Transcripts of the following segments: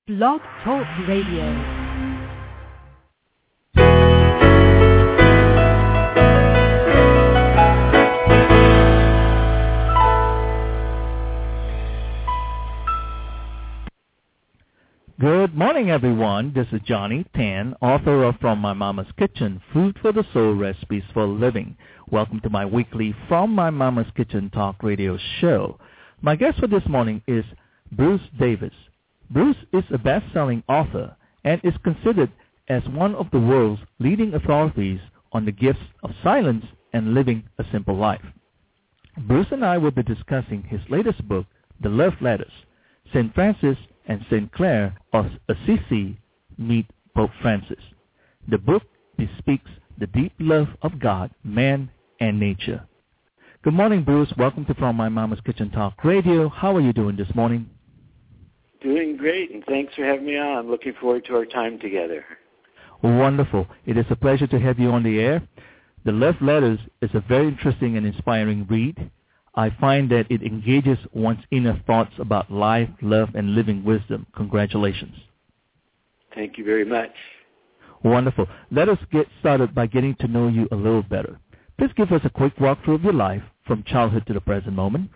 Blog Talk Radio. Good morning, everyone. This is Johnny Tan, author of From My Mama's Kitchen, Food for the Soul Recipes for Living. Welcome to my weekly From My Mama's Kitchen Talk Radio show. My guest for this morning is Bruce Davis. Bruce is a best-selling author and is considered as one of the world's leading authorities on the gifts of silence and living a simple life. Bruce and I will be discussing his latest book, The Love Letters, St. Francis and St. Clare of Assisi Meet Pope Francis. The book bespeaks the deep love of God, man, and nature. Good morning, Bruce. Welcome to From My Mama's Kitchen Talk Radio. How are you doing this morning? Doing great, and thanks for having me on. Looking forward to our time together. Wonderful. It is a pleasure to have you on the air. The Love Letters is a very interesting and inspiring read. I find that it engages one's inner thoughts about life, love, and living wisdom. Congratulations. Thank you very much. Wonderful. Let us get started by getting to know you a little better. Please give us a quick walkthrough of your life from childhood to the present moment.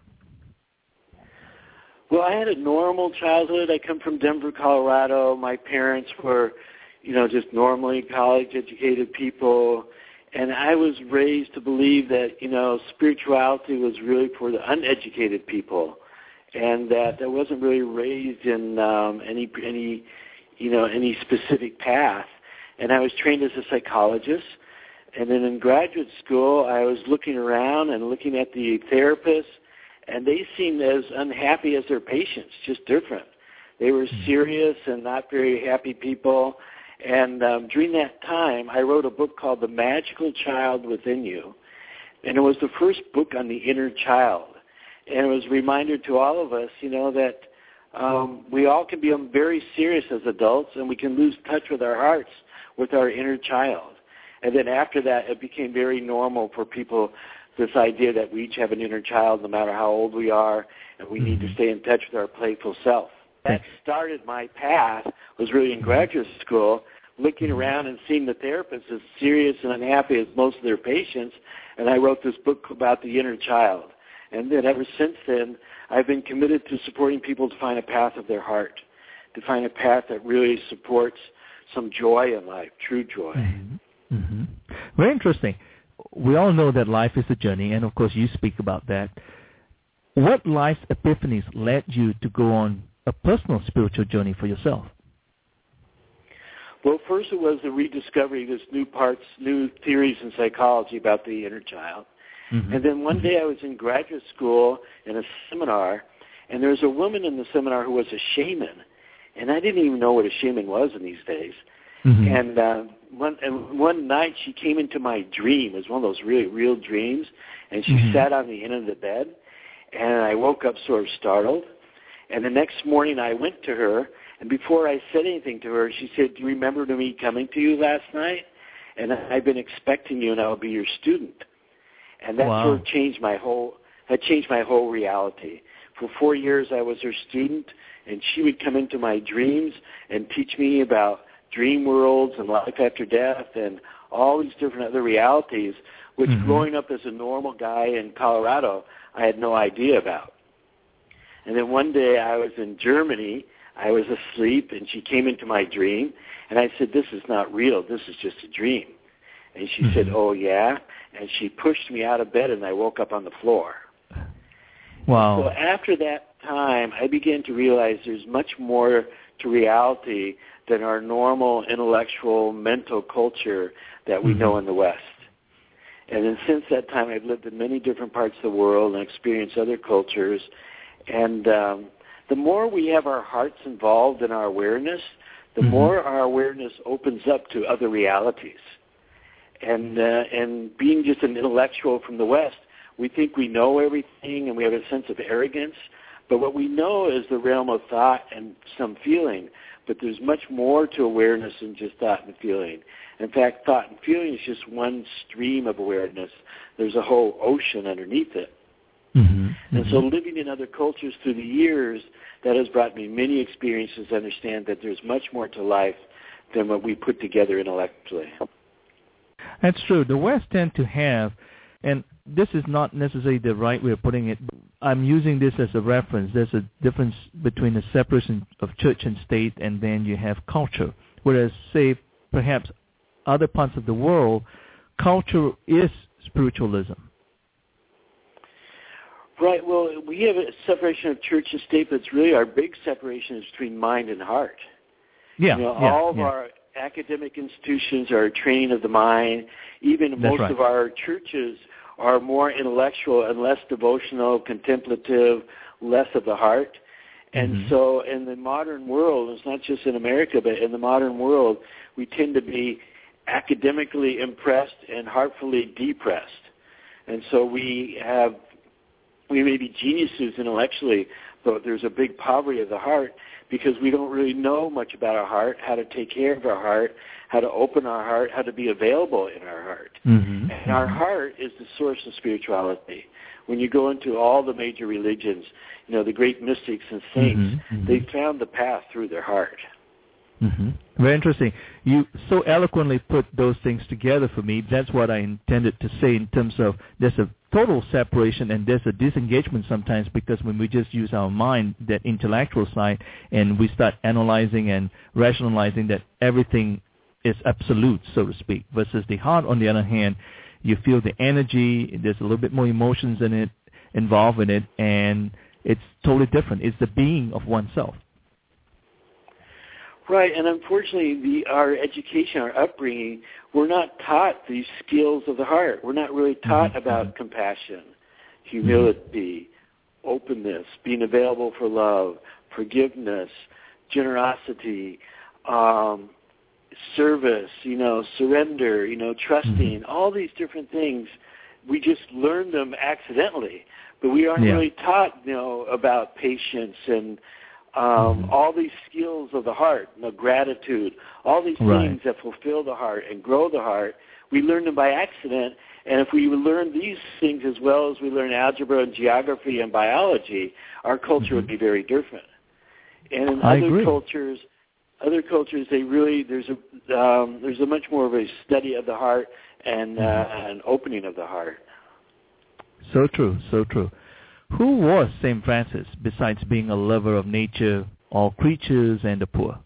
Well, I had a normal childhood. I come from Denver, Colorado. My parents were, just normally college-educated people. And I was raised to believe that, spirituality was really for the uneducated people, and that I wasn't really raised in any specific path. And I was trained as a psychologist. And then in graduate school, I was looking around and looking at the therapists, and they seemed as unhappy as their patients, just different. They were serious and not very happy people. And during that time, I wrote a book called The Magical Child Within You. And it was the first book on the inner child. And it was a reminder to all of us, that we all can be very serious as adults, and we can lose touch with our hearts, with our inner child. And then after that, it became very normal for people, this idea that we each have an inner child no matter how old we are, and we need to stay in touch with our playful self. That started my path, was really in graduate school, looking around and seeing the therapists as serious and unhappy as most of their patients, and I wrote this book about the inner child. And then ever since then, I've been committed to supporting people to find a path of their heart, to find a path that really supports some joy in life, true joy. Very interesting. We all know that life is a journey, and of course you speak about that. What life epiphanies led you to go on a personal spiritual journey for yourself? Well, first it was the rediscovery of this new theories in psychology about the inner child. And then one day I was in graduate school in a seminar, and there was a woman in the seminar who was a shaman. And I didn't even know what a shaman was in these days. And one night she came into my dream. It was one of those really real dreams. And she sat on the end of the bed, and I woke up sort of startled. And the next morning I went to her, and before I said anything to her, she said, "Do you remember me coming to you last night? And I've been expecting you, and I'll be your student." And that sort of changed my whole reality. For 4 years I was her student, and she would come into my dreams and teach me about dream worlds and life after death and all these different other realities, which growing up as a normal guy in Colorado, I had no idea about. And then one day I was in Germany, I was asleep, and she came into my dream, and I said, "This is not real, this is just a dream." And she said, "Oh, yeah?" And she pushed me out of bed, and I woke up on the floor. Wow. So after that time, I began to realize there's much more to reality than our normal intellectual, mental culture that we know in the West. And then since that time, I've lived in many different parts of the world and experienced other cultures. And the more we have our hearts involved in our awareness, the more our awareness opens up to other realities. And being just an intellectual from the West, we think we know everything and we have a sense of arrogance. But what we know is the realm of thought and some feeling. But there's much more to awareness than just thought and feeling. In fact, thought and feeling is just one stream of awareness. There's a whole ocean underneath it. And so living in other cultures through the years, that has brought me many experiences to understand that there's much more to life than what we put together intellectually. That's true. The West tend to have, and this is not necessarily the right way of putting it, but I'm using this as a reference. There's a difference between the separation of church and state, and then you have culture. Whereas, say, perhaps other parts of the world, culture is spiritualism. Right. Well, we have a separation of church and state, but it's really our big separation is between mind and heart. Yeah. All of our academic institutions are training of the mind. Even most of our churches are more intellectual and less devotional, contemplative, less of the heart. And so in the modern world, it's not just in America, but in the modern world, we tend to be academically impressed and heartfully depressed. And so we may be geniuses intellectually, but there's a big poverty of the heart because we don't really know much about our heart, how to take care of our heart, how to open our heart, how to be available in our heart. And our heart is the source of spirituality. When you go into all the major religions, the great mystics and saints, they found the path through their heart. Very interesting. You so eloquently put those things together for me. That's what I intended to say in terms of there's a total separation and there's a disengagement sometimes because when we just use our mind, that intellectual side, and we start analyzing and rationalizing that everything is absolute, so to speak, versus the heart, on the other hand, you feel the energy, there's a little bit more emotions in it, involved in it, and it's totally different. It's the being of oneself. Right, and unfortunately, our education, our upbringing, we're not taught these skills of the heart. We're not really taught about compassion, humility, openness, being available for love, forgiveness, generosity, service, surrender, trusting, all these different things. We just learn them accidentally, but we aren't really taught, about patience and all these skills of the heart, gratitude, all these things that fulfill the heart and grow the heart. We learn them by accident, and if we learn these things as well as we learn algebra and geography and biology, our culture would be very different. And in other cultures, they really there's a much more of a study of the heart and an opening of the heart. So true, so true. Who was St. Francis besides being a lover of nature, all creatures, and the poor?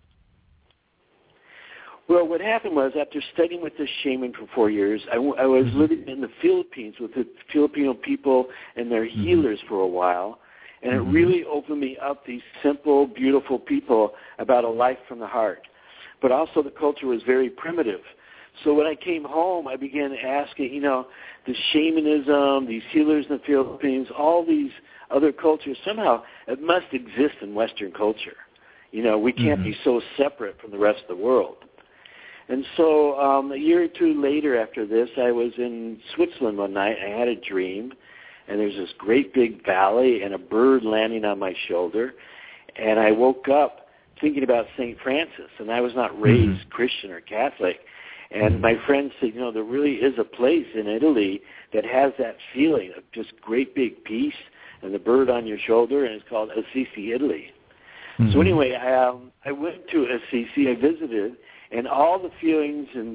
Well, what happened was after studying with this shaman for 4 years, I was living in the Philippines with the Filipino people and their healers for a while, and it really opened me up, these simple, beautiful people, about a life from the heart. But also the culture was very primitive. So when I came home, I began asking, the shamanism, these healers in the Philippines, all these other cultures, somehow it must exist in Western culture. We can't be so separate from the rest of the world. And so a year or two later after this, I was in Switzerland one night. I had a dream, and there's this great big valley and a bird landing on my shoulder. And I woke up thinking about St. Francis, and I was not raised Christian or Catholic. And my friend said, there really is a place in Italy that has that feeling of just great big peace and the bird on your shoulder, and it's called Assisi, Italy. So anyway, I went to Assisi, I visited, and all the feelings and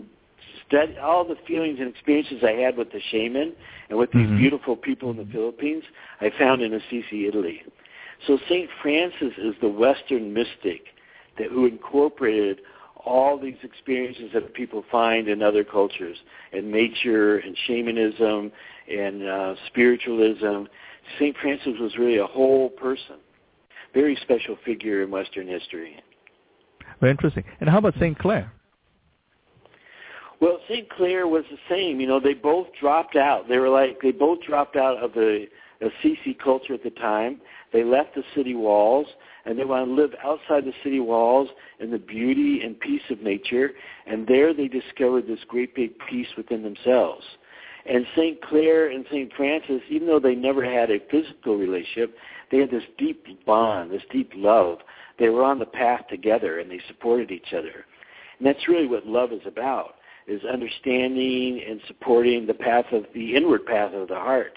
experiences I had with the shaman and with these beautiful people in the Philippines, I found in Assisi, Italy. So St. Francis is the Western mystic who incorporated all these experiences that people find in other cultures, in nature and shamanism and spiritualism. St. Francis was really a whole person, very special figure in Western history. Very interesting. And how about St. Clare? Well, St. Clare was the same. They both dropped out. They both dropped out of the Assisi culture at the time. They left the city walls, and they want to live outside the city walls in the beauty and peace of nature, and there they discovered this great big peace within themselves. And St. Clare and St. Francis, even though they never had a physical relationship, they had this deep bond, this deep love. They were on the path together, and they supported each other. And that's really what love is about, is understanding and supporting the inward path of the heart.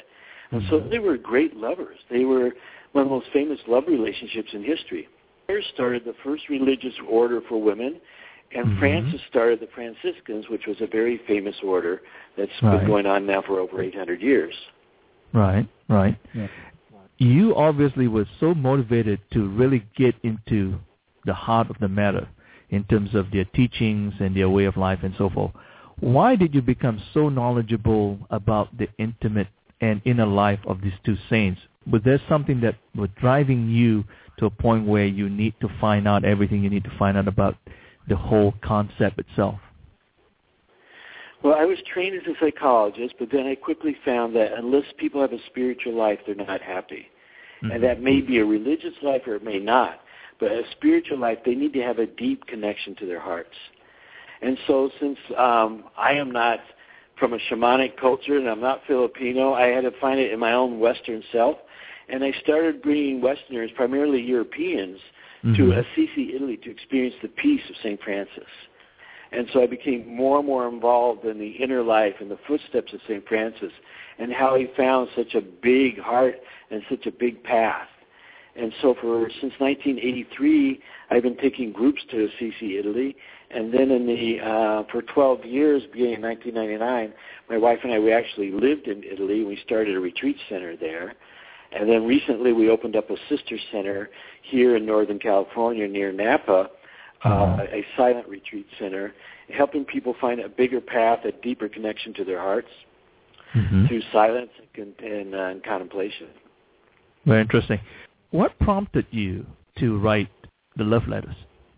And so they were great lovers. They were one of the most famous love relationships in history. They started the first religious order for women, and Francis started the Franciscans, which was a very famous order that's been going on now for over 800 years. Right. Yeah. You obviously were so motivated to really get into the heart of the matter in terms of their teachings and their way of life and so forth. Why did you become so knowledgeable about the intimate and inner life of these two saints? Was there something that was driving you to a point where you need to find out everything you need to find out about the whole concept itself? Well, I was trained as a psychologist, but then I quickly found that unless people have a spiritual life, they're not happy. And that may be a religious life or it may not. But a spiritual life, they need to have a deep connection to their hearts. And so since I am not from a shamanic culture and I'm not Filipino, I had to find it in my own Western self. And I started bringing Westerners, primarily Europeans, to Assisi, Italy, to experience the peace of St. Francis. And so I became more and more involved in the inner life and the footsteps of St. Francis and how he found such a big heart and such a big path. And so since 1983, I've been taking groups to Assisi, Italy. And then for 12 years, beginning in 1999, my wife and I, we actually lived in Italy. We started a retreat center there. And then recently we opened up a sister center here in Northern California near Napa, a silent retreat center, helping people find a bigger path, a deeper connection to their hearts through silence and contemplation. Very interesting. What prompted you to write the love letters?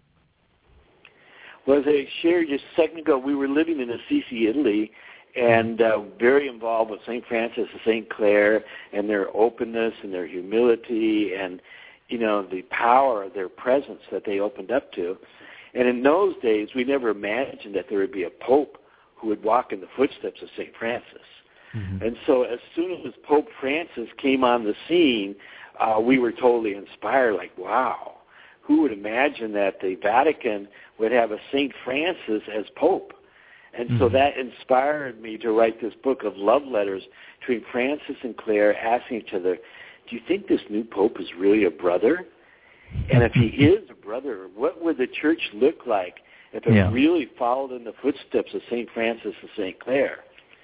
Well, as I shared just a second ago, we were living in Assisi, Italy, and very involved with St. Francis and St. Clare and their openness and their humility and, the power of their presence that they opened up to. And in those days, we never imagined that there would be a pope who would walk in the footsteps of St. Francis. And so as soon as Pope Francis came on the scene, we were totally inspired, like, wow, who would imagine that the Vatican would have a St. Francis as Pope? And so that inspired me to write this book of love letters between Francis and Clare, asking each other, do you think this new Pope is really a brother? And if he is a brother, what would the church look like if it really followed in the footsteps of St. Francis and St. Clare?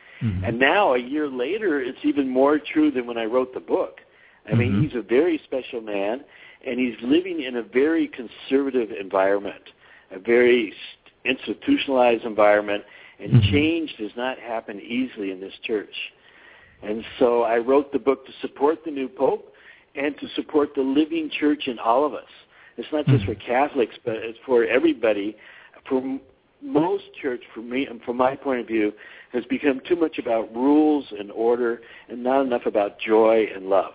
And now, a year later, it's even more true than when I wrote the book. I mean, he's a very special man, and he's living in a very conservative environment, a very institutionalized environment, and change does not happen easily in this church. And so I wrote the book to support the new Pope and to support the living church in all of us. It's not just for Catholics, but it's for everybody. For most church, for me, and from my point of view, has become too much about rules and order and not enough about joy and love.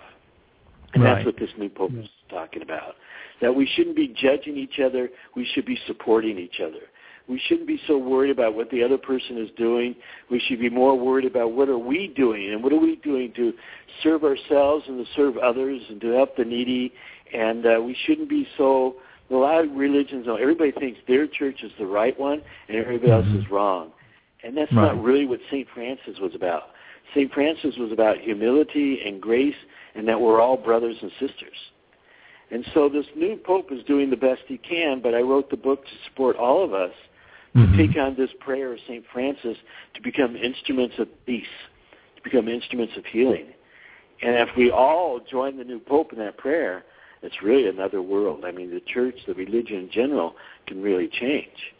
And that's what this new Pope is talking about. That we shouldn't be judging each other. We should be supporting each other. We shouldn't be so worried about what the other person is doing. We should be more worried about what are we doing and what are we doing to serve ourselves and to serve others and to help the needy. And we shouldn't be so, a lot of religions, everybody thinks their church is the right one and everybody else is wrong. And that's not really what St. Francis was about. St. Francis was about humility and grace and that we're all brothers and sisters. And so this new Pope is doing the best he can, but I wrote the book to support all of us to take on this prayer of St. Francis to become instruments of peace, to become instruments of healing. And if we all join the new Pope in that prayer, it's really another world. I mean, the church, the religion in general can really change.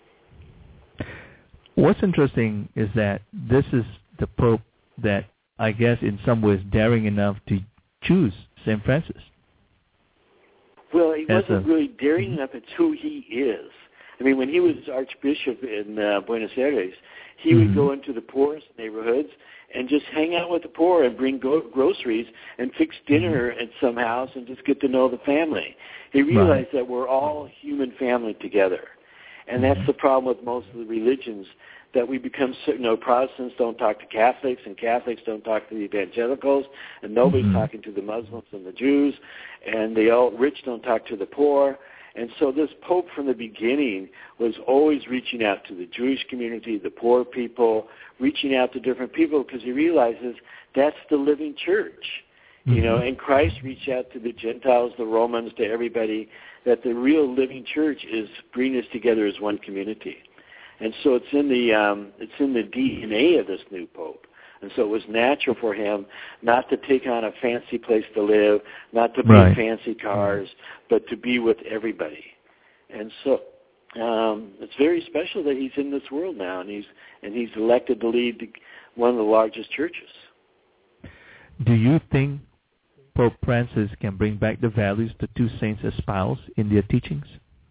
What's interesting is that this is the Pope that I guess in some ways daring enough to choose St. Francis. Well, he wasn't really daring enough. It's who he is. I mean, when he was Archbishop in Buenos Aires, he would go into the poorest neighborhoods and just hang out with the poor and bring groceries and fix dinner at some house and just get to know the family. He realized that we're all human family together. And that's the problem with most of the religions, that we become, Protestants don't talk to Catholics, and Catholics don't talk to the evangelicals, and nobody's talking to the Muslims and the Jews, and the rich don't talk to the poor. And so this Pope from the beginning was always reaching out to the Jewish community, the poor people, reaching out to different people because he realizes that's the living church. You know, and Christ reached out to the Gentiles, the Romans, to everybody, that the real living church is bringing us together as one community. And so it's in the DNA of this new Pope. And so it was natural for him not to take on a fancy place to live, not to buy fancy cars, but to be with everybody. And so it's very special that he's in this world now, and he's elected to lead one of the largest churches. Do you think Pope Francis can bring back the values the two saints espouse in their teachings?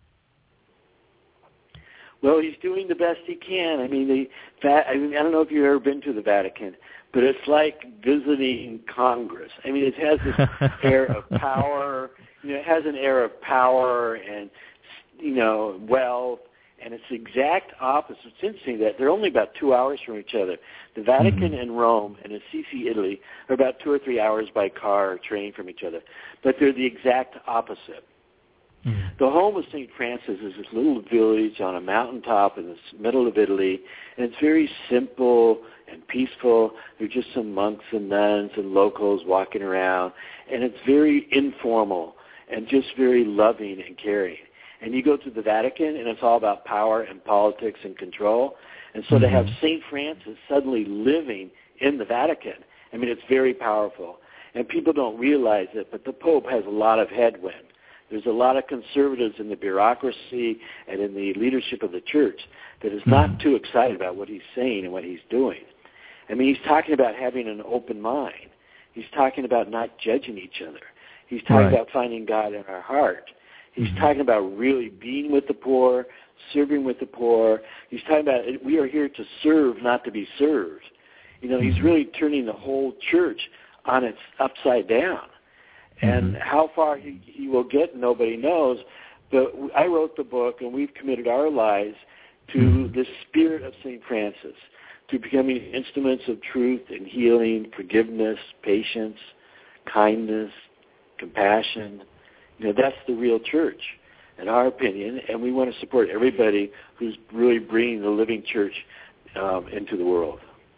Well, he's doing the best he can. I mean, I don't know if you've ever been to the Vatican, but it's like visiting Congress. I mean, it has this air of power. You know, it has an air of power and, you know, wealth, and it's the exact opposite. It's interesting that they're only about 2 hours from each other. The Vatican and Rome and Assisi, Italy, are about 2 or 3 hours by car or train from each other, but they're the exact opposite. The home of St. Francis is this little village on a mountaintop in the middle of Italy, and it's very simple and peaceful. There are just some monks and nuns and locals walking around, and it's very informal and just very loving and caring. And you go to the Vatican, and it's all about power and politics and control. And so to have St. Francis suddenly living in the Vatican, I mean, it's very powerful. And people don't realize it, but the Pope has a lot of headwind. There's a lot of conservatives in the bureaucracy and in the leadership of the church that is not too excited about what he's saying and what he's doing. I mean, he's talking about having an open mind. He's talking about not judging each other. He's talking about finding God in our heart. He's talking about really being with the poor, serving with the poor. He's talking about we are here to serve, not to be served. You know, he's really turning the whole church on its upside down. And how far he will get, nobody knows. But I wrote the book, and we've committed our lives to the spirit of St. Francis, to becoming instruments of truth and healing, forgiveness, patience, kindness, compassion. You know, that's the real church, in our opinion, and we want to support everybody who's really bringing the living church into the world.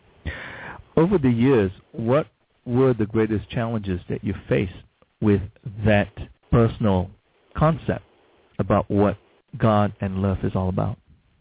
Over the years, what were the greatest challenges that you faced with that personal concept about what God and love is all about?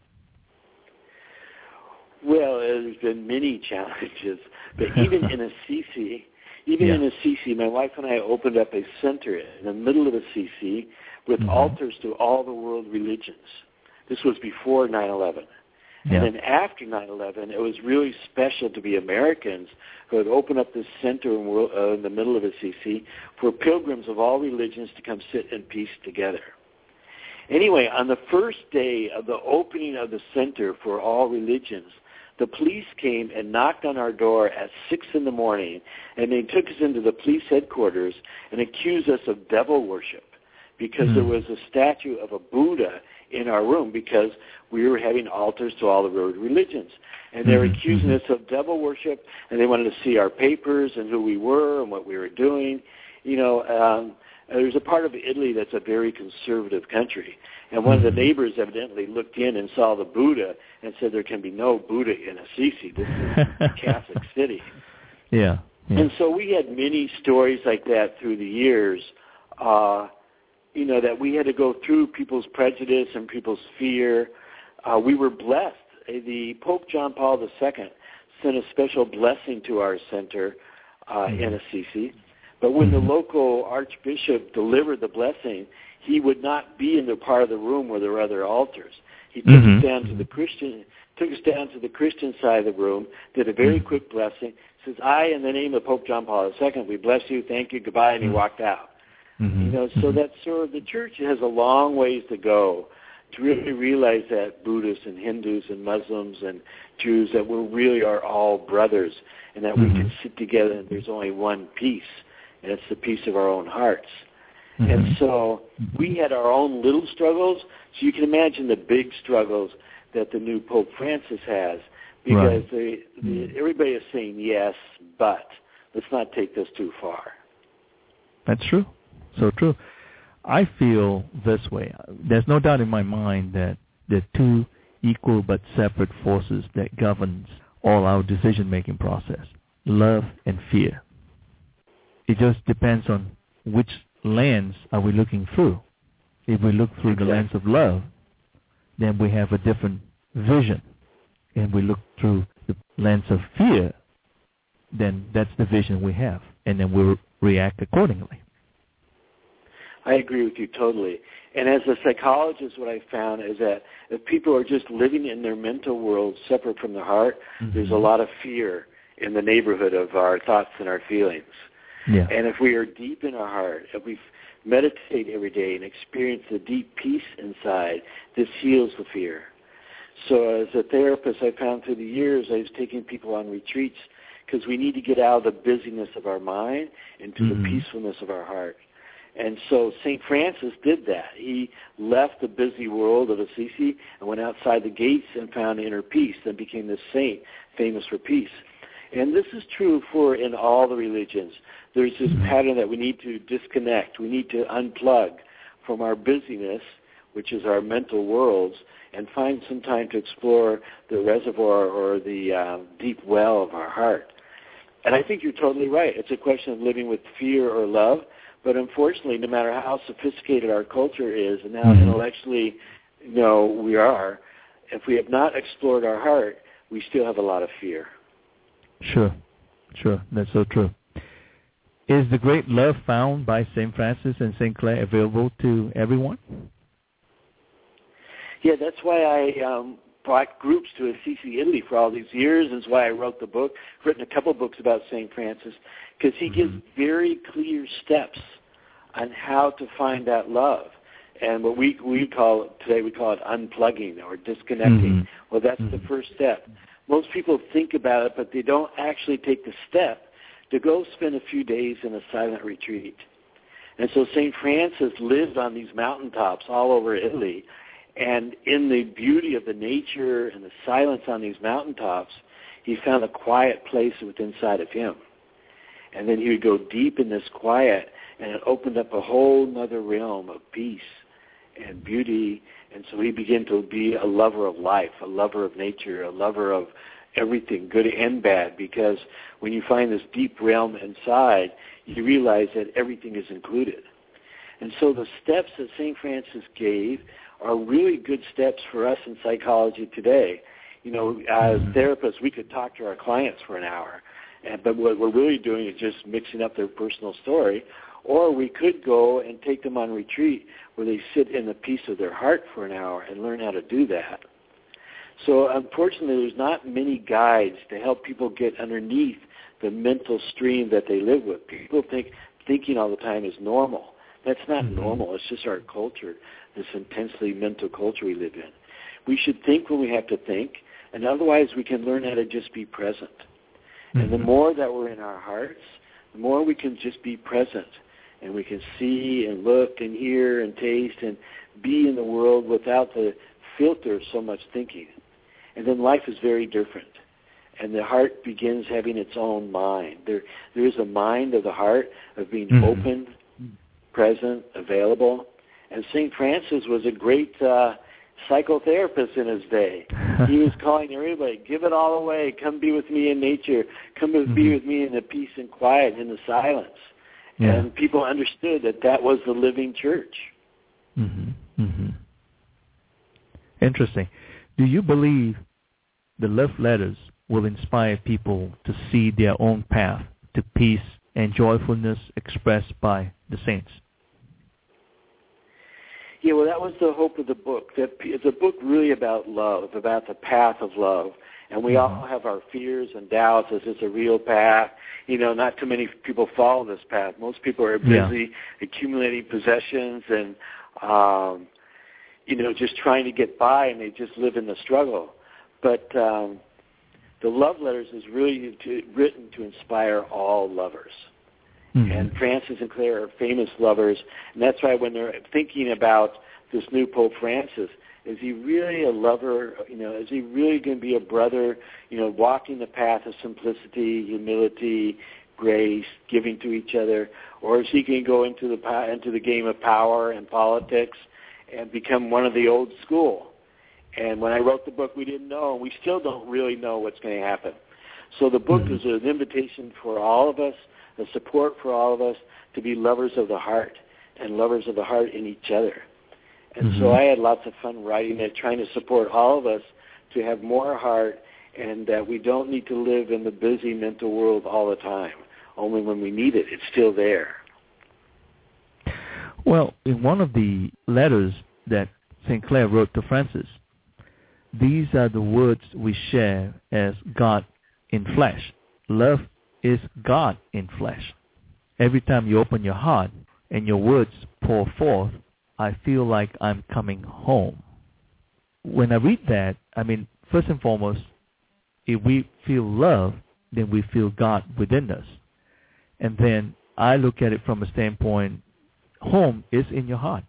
Well, there's been many challenges, but even in Assisi, my wife and I opened up a center in the middle of Assisi with altars to all the world religions. This was before 9/11. And then after 9/11, it was really special to be Americans who had opened up this center in the middle of Assisi for pilgrims of all religions to come sit in peace together. Anyway, on the first day of the opening of the center for all religions, the police came and knocked on our door at 6 in the morning, and they took us into the police headquarters and accused us of devil worship because there was a statue of a Buddha in our room because we were having altars to all the world religions. And they were accusing us of devil worship, and they wanted to see our papers and who we were and what we were doing. You know, there's a part of Italy that's a very conservative country. And one of the neighbors evidently looked in and saw the Buddha and said, there can be no Buddha in Assisi. This is a Catholic city. Yeah. And so we had many stories like that through the years, you know, that we had to go through people's prejudice and people's fear. We were blessed. The Pope John Paul II sent a special blessing to our center in Assisi. But when the local archbishop delivered the blessing, he would not be in the part of the room where there were other altars. He took us down to the Christian side of the room, did a very quick blessing, says, I, in the name of Pope John Paul II, we bless you, thank you, goodbye, and he walked out. You know, so that sort of the church has a long ways to go to really realize that Buddhists and Hindus and Muslims and Jews, that we really are all brothers and that we can sit together and there's only one peace, and it's the peace of our own hearts. And so we had our own little struggles, so you can imagine the big struggles that the new Pope Francis has, because everybody is saying yes, but let's not take this too far. That's true. So true. I feel this way. There's no doubt in my mind that there are two equal but separate forces that governs all our decision-making process, love and fear. It just depends on which lens are we looking through. If we look through the lens of love, then we have a different vision. And we look through the lens of fear, then that's the vision we have. And then we'll react accordingly. I agree with you totally. And as a psychologist, what I found is that if people are just living in their mental world separate from their heart, there's a lot of fear in the neighborhood of our thoughts and our feelings. Yeah. And if we are deep in our heart, if we meditate every day and experience the deep peace inside, this heals the fear. So as a therapist, I found through the years I was taking people on retreats because we need to get out of the busyness of our mind into the peacefulness of our heart. And so St. Francis did that. He left the busy world of Assisi and went outside the gates and found inner peace, then became this saint famous for peace. And this is true in all the religions. There's this pattern that we need to disconnect. We need to unplug from our busyness, which is our mental worlds, and find some time to explore the reservoir or the deep well of our heart. And I think you're totally right. It's a question of living with fear or love. But unfortunately, no matter how sophisticated our culture is and how intellectually, we are, if we have not explored our heart, we still have a lot of fear. Sure. That's so true. Is the great love found by St. Francis and St. Clare available to everyone? Yeah, that's why I brought groups to Assisi, Italy for all these years. That's why I wrote the book, written a couple books about St. Francis, because he gives very clear steps on how to find that love. And what we call it unplugging or disconnecting. Well, that's the first step. Most people think about it, but they don't actually take the step to go spend a few days in a silent retreat. And so St. Francis lived on these mountaintops all over Italy, and in the beauty of the nature and the silence on these mountaintops, he found a quiet place within inside of him. And then he would go deep in this quiet, and it opened up a whole other realm of peace and beauty. And so he began to be a lover of life, a lover of nature, a lover of everything, good and bad, because when you find this deep realm inside, you realize that everything is included. And so the steps that St. Francis gave are really good steps for us in psychology today. As therapists, we could talk to our clients for an hour, but what we're really doing is just mixing up their personal story. Or we could go and take them on retreat where they sit in the peace of their heart for an hour and learn how to do that. So unfortunately, there's not many guides to help people get underneath the mental stream that they live with. People think thinking all the time is normal. That's not normal. It's just our culture, this intensely mental culture we live in. We should think when we have to think, and otherwise we can learn how to just be present. And the more that we're in our hearts, the more we can just be present. And we can see and look and hear and taste and be in the world without the filter of so much thinking. And then life is very different. And the heart begins having its own mind. There is a mind of the heart of being open, present, available. And St. Francis was a great psychotherapist in his day. He was calling everybody, give it all away, come be with me in nature, come be with me in the peace and quiet, in the silence. Yeah. And people understood that was the living church. Interesting. Do you believe the love letters will inspire people to see their own path to peace and joyfulness expressed by the saints? Yeah, well, that was the hope of the book. It's a book really about love, about the path of love. And we all have our fears and doubts. Is this a real path? Not too many people follow this path. Most people are busy accumulating possessions and, just trying to get by, and they just live in the struggle. But the love letters is really written to inspire all lovers. And Francis and Clare are famous lovers, and that's why when they're thinking about this new Pope Francis, is he really a lover? Is he really going to be a brother, walking the path of simplicity, humility, grace, giving to each other, or is he going to go into the game of power and politics and become one of the old school? And when I wrote the book, we didn't know, and we still don't really know what's going to happen. So the book is an invitation for all of us, a support for all of us to be lovers of the heart and lovers of the heart in each other. And so I had lots of fun writing it, trying to support all of us to have more heart, and that we don't need to live in the busy mental world all the time. Only when we need it, it's still there. Well, in one of the letters that St. Clare wrote to Francis, these are the words we share as God in flesh. Love is God in flesh. Every time you open your heart and your words pour forth, I feel like I'm coming home. When I read that, I mean, first and foremost, if we feel love, then we feel God within us. And then I look at it from a standpoint, home is in your heart.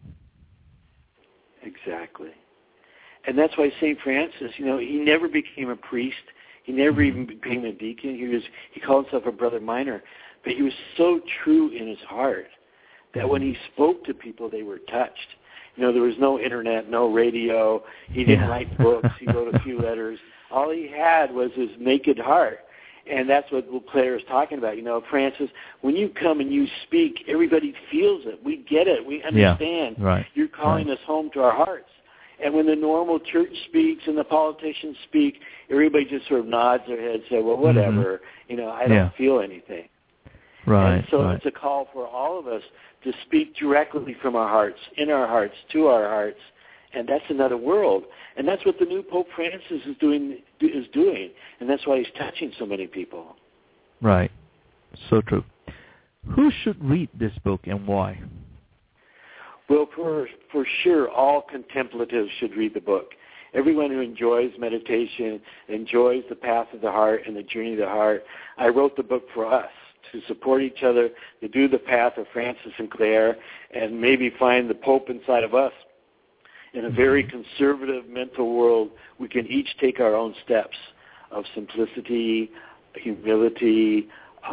Exactly. And that's why St. Francis, he never became a priest. He never even became a deacon. He called himself a brother minor. But he was so true in his heart that when he spoke to people, they were touched. There was no internet, no radio. He didn't write books. He wrote a few letters. All he had was his naked heart. And that's what Clare is talking about. Francis, when you come and you speak, everybody feels it. We get it. We understand. Yeah, right. You're calling us home to our hearts. And when the normal church speaks and the politicians speak, everybody just sort of nods their head and says, well, whatever. I don't feel anything. Right. And so it's a call for all of us to speak directly from our hearts, in our hearts, to our hearts. And that's another world. And that's what the new Pope Francis is doing. And that's why he's touching so many people. Right. So true. Who should read this book and why? Well, for sure, all contemplatives should read the book. Everyone who enjoys meditation, enjoys the path of the heart and the journey of the heart. I wrote the book for us, to support each other, to do the path of Francis and Clare, and maybe find the Pope inside of us. In a very conservative mental world, we can each take our own steps of simplicity, humility,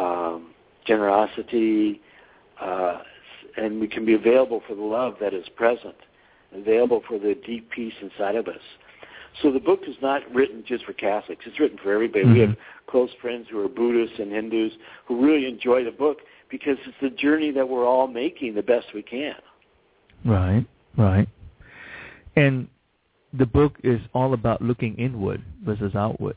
generosity, and we can be available for the love that is present, available for the deep peace inside of us. So the book is not written just for Catholics. It's written for everybody. We have close friends who are Buddhists and Hindus who really enjoy the book because it's the journey that we're all making the best we can. Right, right. And the book is all about looking inward versus outward.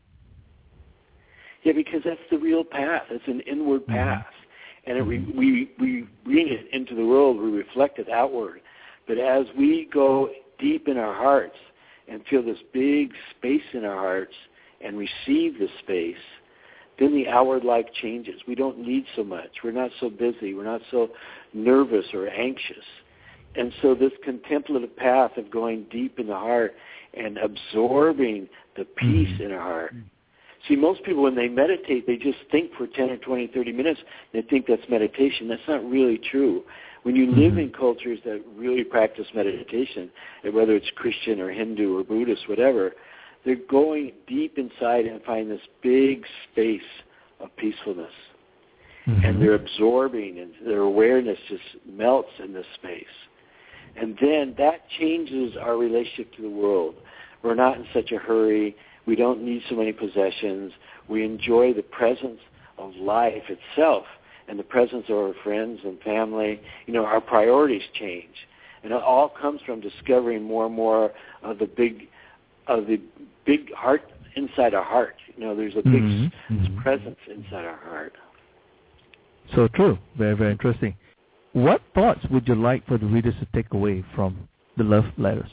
Yeah, because that's the real path. It's an inward path. And we bring it into the world, we reflect it outward. But as we go deep in our hearts and feel this big space in our hearts and receive the space, then the outward life changes. We don't need so much. We're not so busy. We're not so nervous or anxious. And so this contemplative path of going deep in the heart and absorbing the peace in our heart. See, most people, when they meditate, they just think for 10 or 20, 30 minutes. They think that's meditation. That's not really true. When you live in cultures that really practice meditation, whether it's Christian or Hindu or Buddhist, whatever, they're going deep inside and find this big space of peacefulness. And they're absorbing, and their awareness just melts in this space. And then that changes our relationship to the world. We're not in such a hurry. We don't need so many possessions. We enjoy the presence of life itself and the presence of our friends and family. Our priorities change. And it all comes from discovering more and more of the big heart inside our heart. There's a big presence inside our heart. So true. Very, very interesting. What thoughts would you like for the readers to take away from the love letters?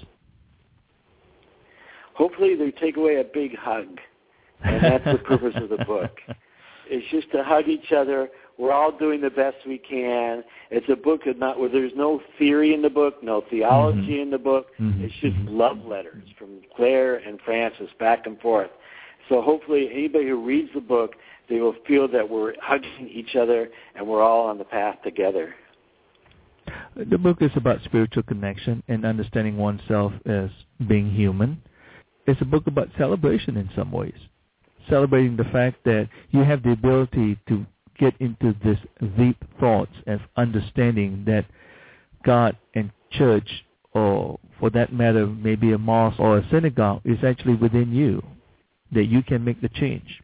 Hopefully they take away a big hug, and that's the purpose of the book. It's just to hug each other. We're all doing the best we can. It's a book where there's no theory in the book, no theology in the book. It's just love letters from Clare and Francis back and forth. So hopefully anybody who reads the book, they will feel that we're hugging each other and we're all on the path together. The book is about spiritual connection and understanding oneself as being human. It's a book about celebration in some ways, celebrating the fact that you have the ability to get into this deep thoughts of understanding that God and church, or for that matter, maybe a mosque or a synagogue, is actually within you, that you can make the change.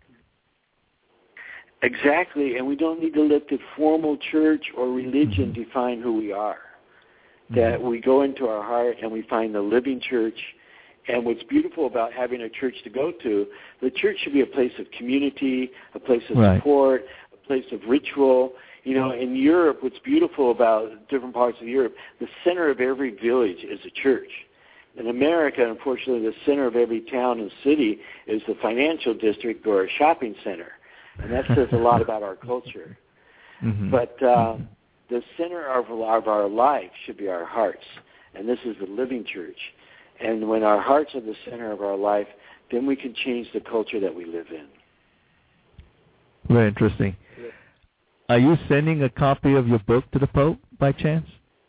Exactly, and we don't need to let the formal church or religion define who we are. That we go into our heart and we find the living church. And what's beautiful about having a church to go to, the church should be a place of community, a place of support, a place of ritual. You know, in Europe, what's beautiful about different parts of Europe, the center of every village is a church. In America, unfortunately, the center of every town and city is the financial district or a shopping center. And that says a lot about our culture. But the center of our life should be our hearts. And this is the living church. And when our hearts are the center of our life, then we can change the culture that we live in. Very interesting. Are you sending a copy of your book to the Pope by chance?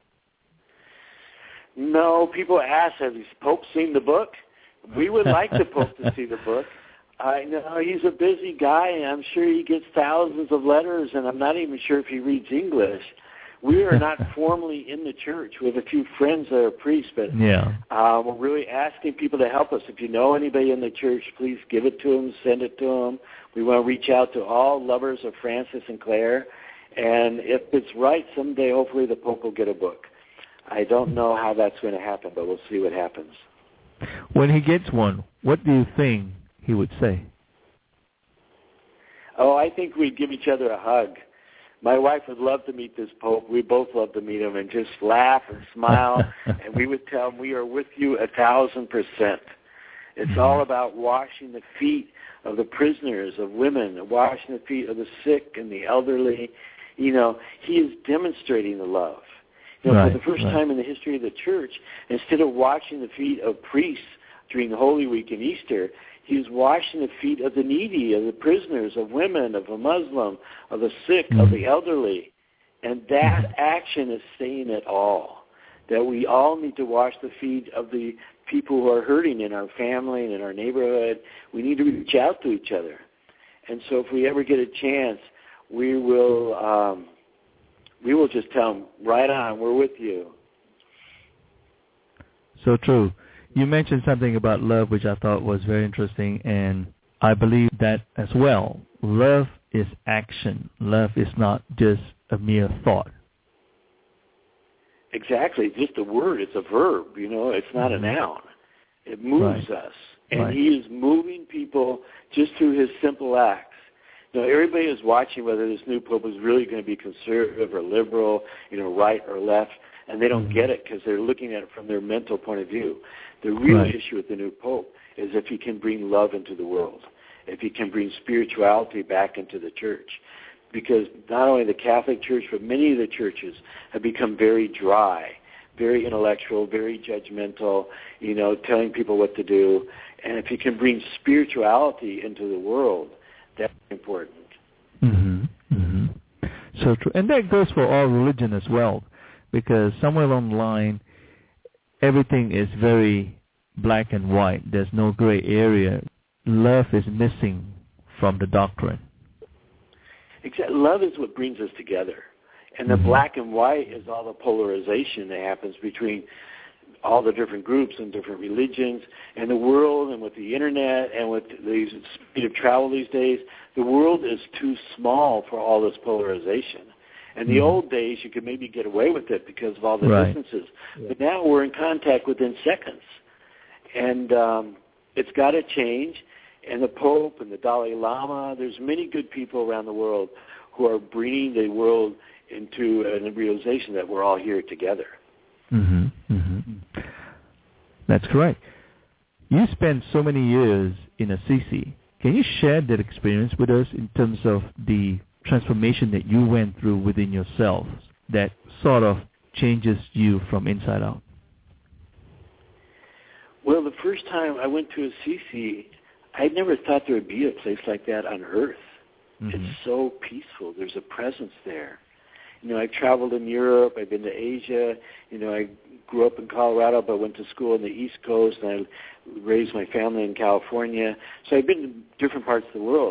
No, people ask, has the Pope seen the book? We would like the Pope to see the book. I know he's a busy guy, and I'm sure he gets thousands of letters, and I'm not even sure if he reads English. We are not formally in the church. We have a few friends that are priests, but we're really asking people to help us. If you know anybody in the church, please give it to them, send it to them. We want to reach out to all lovers of Francis and Claire, and if it's right, someday hopefully the Pope will get a book. I don't know how that's going to happen, but we'll see what happens. When he gets one, what do you think he would say? Oh, I think we'd give each other a hug. My wife would love to meet this Pope. We both love to meet him and just laugh and smile, and we would tell him we are with you 1,000%. It's all about washing the feet of the prisoners, of women, washing the feet of the sick and the elderly. You know, he is demonstrating the love. You know, for the first time in the history of the church, instead of washing the feet of priests during Holy Week and Easter, he was washing the feet of the needy, of the prisoners, of women, of a Muslim, of the sick, of the elderly. And that action is saying it all, that we all need to wash the feet of the people who are hurting in our family and in our neighborhood. We need to reach out to each other. And so if we ever get a chance, we will just tell them, right on, we're with you. So true. You mentioned something about love, which I thought was very interesting, and I believe that as well. Love is action. Love is not just a mere thought. Exactly. Just a word. It's a verb. You know, it's not a noun. It moves us. And he is moving people just through his simple acts. You know, everybody is watching whether this new Pope is really going to be conservative or liberal, you know, right or left, and they don't get it because they're looking at it from their mental point of view. The real issue with the new Pope is if he can bring love into the world, if he can bring spirituality back into the church. Because not only the Catholic Church, but many of the churches have become very dry, very intellectual, very judgmental, you know, telling people what to do. And if he can bring spirituality into the world, that's important. So true. And that goes for all religion as well, because somewhere along the line, everything is very black and white. There's no gray area. Love is missing from the doctrine. Exactly. Love is what brings us together. And the black and white is all the polarization that happens between all the different groups and different religions and the world, and with the internet and with the speed of travel these days. The world is too small for all this polarization. In the old days, you could maybe get away with it because of all the distances. But now we're in contact within seconds. And it's got to change. And the Pope and the Dalai Lama, there's many good people around the world who are bringing the world into a realization that we're all here together. That's correct. You spent so many years in Assisi. Can you share that experience with us in terms of the transformation that you went through within yourself that sort of changes you from inside out? Well, the first time I went to Assisi, I never thought there would be a place like that on earth. It's so peaceful. There's a presence there. You know, I've traveled in Europe. I've been to Asia. You know, I grew up in Colorado, but went to school on the East Coast, and I raised my family in California. So I've been to different parts of the world.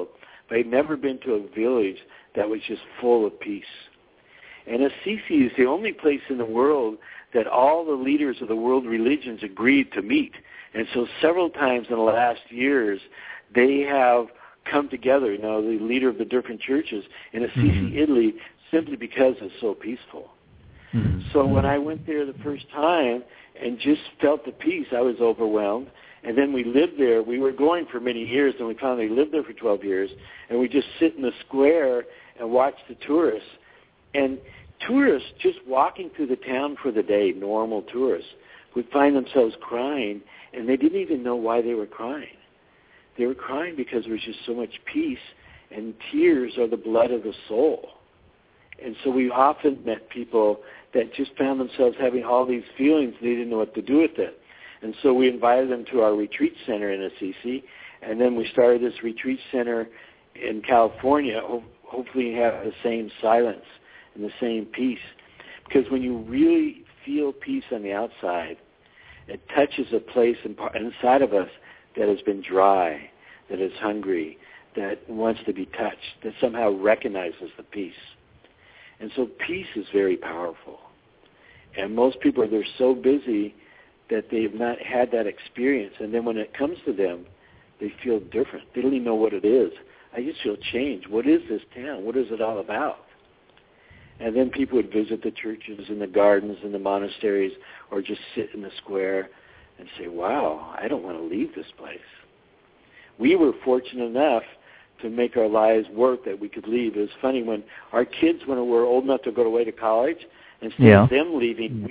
but I'd never been to a village that was just full of peace. And Assisi is the only place in the world that all the leaders of the world religions agreed to meet. And so several times in the last years, they have come together, the leader of the different churches in Assisi, Italy, simply because it's so peaceful. So when I went there the first time and just felt the peace, I was overwhelmed. And then we lived there. We were going for many years, and we finally lived there for 12 years. And we just sit in the square and watch the tourists. And tourists just walking through the town for the day, normal tourists, would find themselves crying, and they didn't even know why they were crying. They were crying because there was just so much peace, and tears are the blood of the soul. And so we often met people that just found themselves having all these feelings, they didn't know what to do with it. And so we invited them to our retreat center in Assisi, and then we started this retreat center in California. Hopefully you have the same silence and the same peace. Because when you really feel peace on the outside, it touches a place inside of us that has been dry, that is hungry, that wants to be touched, that somehow recognizes the peace. And so peace is very powerful. And most people, they're so busy that they've not had that experience. And then when it comes to them, they feel different. They don't even know what it is. I just feel changed. What is this town? What is it all about? And then people would visit the churches and the gardens and the monasteries, or just sit in the square and say, wow, I don't want to leave this place. We were fortunate enough to make our lives work that we could leave. It was funny when our kids, when we were old enough to go away to college, instead of them leaving,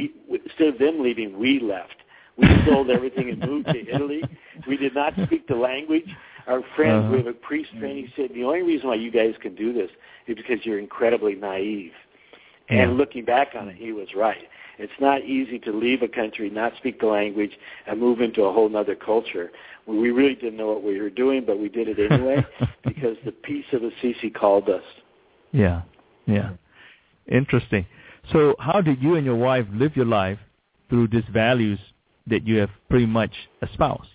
we left. We sold everything and moved to Italy. We did not speak the language. Our friend, we have a priest friend, he said, the only reason why you guys can do this is because you're incredibly naive. And looking back on it, he was right. It's not easy to leave a country, not speak the language, and move into a whole other culture. We really didn't know what we were doing, but we did it anyway because the peace of Assisi called us. Yeah. Interesting. So how did you and your wife live your life through these values that you have pretty much espoused?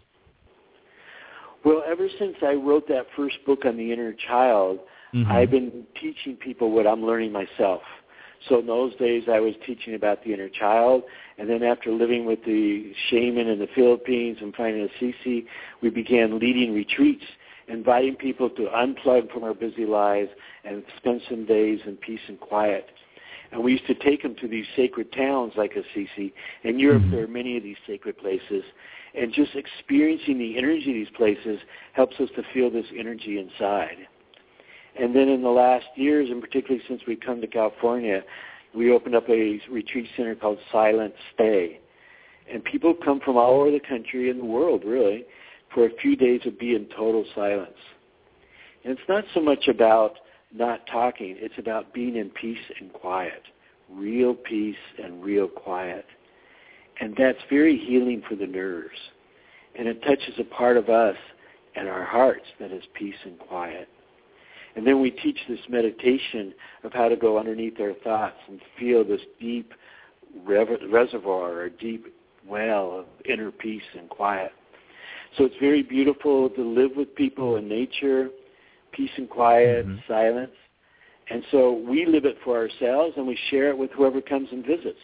Well, ever since I wrote that first book on the inner child, I've been teaching people what I'm learning myself. So in those days, I was teaching about the inner child, and then after living with the shaman in the Philippines and finding Assisi, we began leading retreats, inviting people to unplug from our busy lives and spend some days in peace and quiet. And we used to take them to these sacred towns like Assisi. In Europe, there are many of these sacred places, and just experiencing the energy of these places helps us to feel this energy inside. And then in the last years, and particularly since we come to California, we opened up a retreat center called Silent Stay. And people come from all over the country and the world, really, for a few days of being in total silence. And it's not so much about not talking. It's about being in peace and quiet, real peace and real quiet. And that's very healing for the nerves. And it touches a part of us and our hearts that is peace and quiet. And then we teach this meditation of how to go underneath our thoughts and feel this deep reservoir or deep well of inner peace and quiet. So it's very beautiful to live with people in nature, peace and quiet, silence. And so we live it for ourselves and we share it with whoever comes and visits.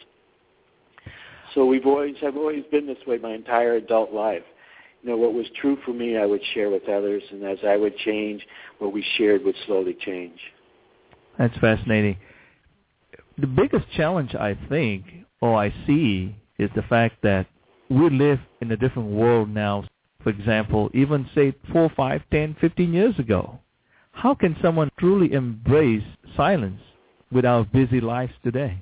So I've always been this way my entire adult life. What was true for me, I would share with others, and as I would change, what we shared would slowly change. That's fascinating. The biggest challenge, I think, or I see, is the fact that we live in a different world now. For example, even say 4, 5, 10, 15 years ago. How can someone truly embrace silence with our busy lives today?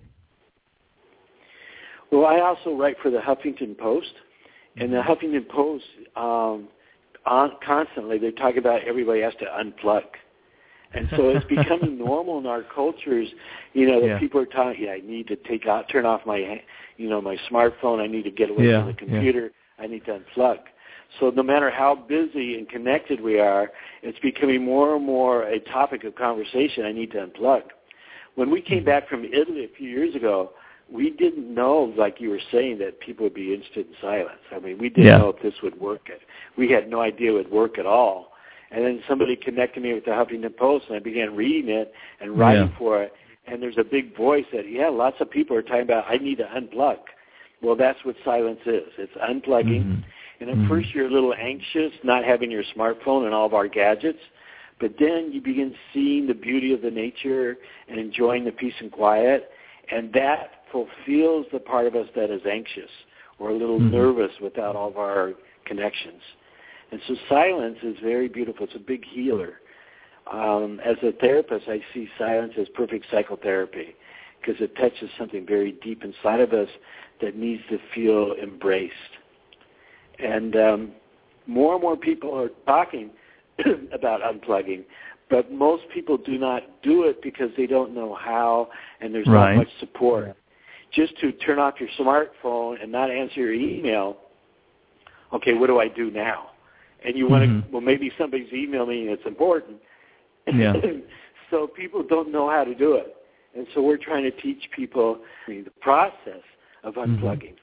Well, I also write for the Huffington Post. And the Huffington Post, constantly, they talk about everybody has to unplug. And so it's becoming normal in our cultures, that people are talking, I need to turn off my, my smartphone. I need to get away from the computer. I need to unplug. So no matter how busy and connected we are, it's becoming more and more a topic of conversation. I need to unplug. When we came back from Italy a few years ago, we didn't know, like you were saying, that people would be interested in silence. I mean, we didn't know if this would work. We had no idea it would work at all. And then somebody connected me with the Huffington Post, and I began reading it and writing for it. And there's a big voice that, lots of people are talking about, I need to unplug. Well, that's what silence is. It's unplugging. And at first you're a little anxious, not having your smartphone and all of our gadgets. But then you begin seeing the beauty of the nature and enjoying the peace and quiet. And that fulfills the part of us that is anxious or a little nervous without all of our connections. And so silence is very beautiful. It's a big healer. As a therapist, I see silence as perfect psychotherapy because it touches something very deep inside of us that needs to feel embraced. And more and more people are talking about unplugging, but most people do not do it because they don't know how, and there's not much support. Just to turn off your smartphone and not answer your email, okay, what do I do now? And you want to, well, maybe somebody's emailed me and it's important. Yeah. So people don't know how to do it. And so we're trying to teach people the process of unplugging.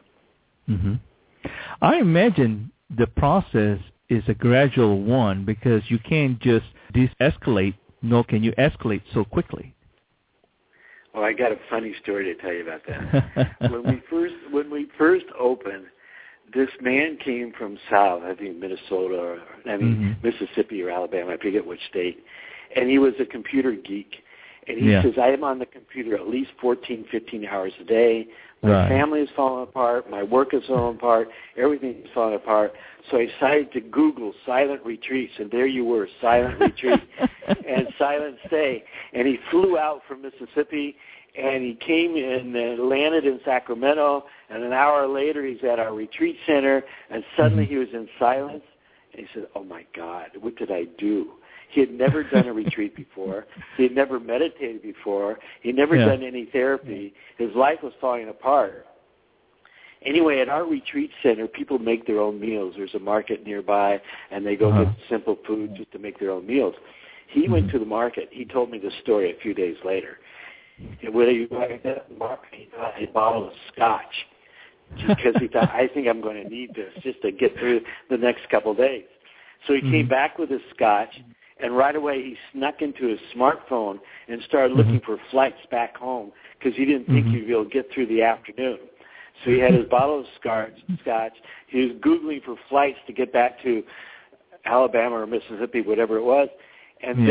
I imagine the process is a gradual one because you can't just de-escalate, nor can you escalate so quickly. Well, I got a funny story to tell you about that. when we first opened, this man came from south, I think Minnesota, Mississippi or Alabama, I forget which state, and he was a computer geek. And he says, I am on the computer at least 14, 15 hours a day. My family is falling apart. My work is falling apart. Everything is falling apart. So I decided to Google silent retreats, and there you were, silent retreat and silent stay. And he flew out from Mississippi, and he came and landed in Sacramento, and an hour later he's at our retreat center, and suddenly he was in silence. And he said, oh, my God, what did I do? He had never done a retreat before. He had never meditated before. He had never done any therapy. His life was falling apart. Anyway, at our retreat center, people make their own meals. There's a market nearby, and they go get simple food just to make their own meals. He went to the market. He told me the story a few days later. And when he went to the market, he got a bottle of scotch because he thought, I think I'm going to need this just to get through the next couple of days. So he came back with his scotch. And right away, he snuck into his smartphone and started looking for flights back home because he didn't think he'd be able to get through the afternoon. So he had his bottle of scotch. He was Googling for flights to get back to Alabama or Mississippi, whatever it was. And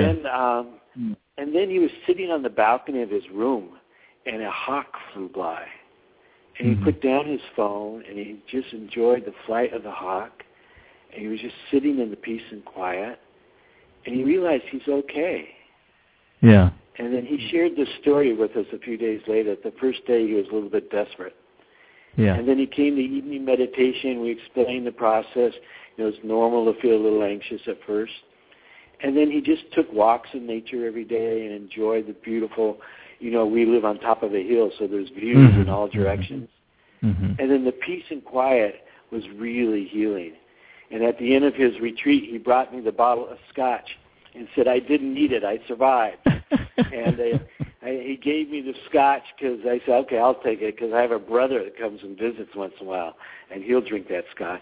then he was sitting on the balcony of his room, and a hawk flew by. And he put down his phone, and he just enjoyed the flight of the hawk. And he was just sitting in the peace and quiet. And he realized he's okay. Yeah. And then he shared this story with us a few days later. The first day he was a little bit desperate. Yeah. And then he came to evening meditation. We explained the process. It's normal to feel a little anxious at first. And then he just took walks in nature every day and enjoyed the beautiful, we live on top of a hill, so there's views in all directions. And then the peace and quiet was really healing. And at the end of his retreat, he brought me the bottle of scotch and said, I didn't need it. I survived. And he gave me the scotch because I said, okay, I'll take it because I have a brother that comes and visits once in a while, and he'll drink that scotch.